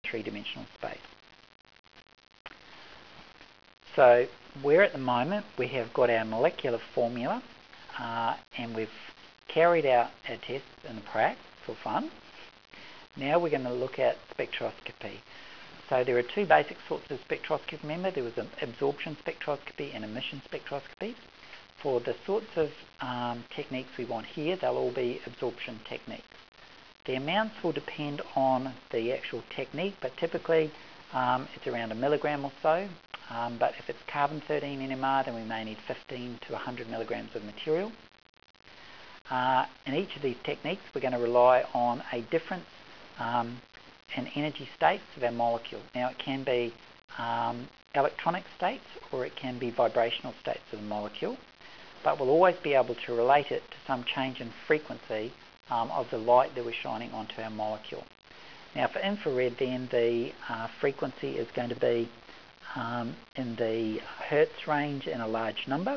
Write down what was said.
three-dimensional space. So where at the moment we have got our molecular formula and we've carried out our tests in the prac for fun. Now we're going to look at spectroscopy. So there are two basic sorts of spectroscopy. Remember, there was an absorption spectroscopy and emission spectroscopy. For the sorts of techniques we want here, they'll all be absorption techniques. The amounts will depend on the actual technique, but typically it's around 1 milligram or so. But if it's carbon-13 NMR, then we may need 15 to 100 milligrams of material. In each of these techniques, we're going to rely on a difference in energy states of our molecule. Now, it can be electronic states or it can be vibrational states of the molecule, but we'll always be able to relate it to some change in frequency of the light that we're shining onto our molecule. Now, for infrared, then the frequency is going to be in the hertz range in a large number.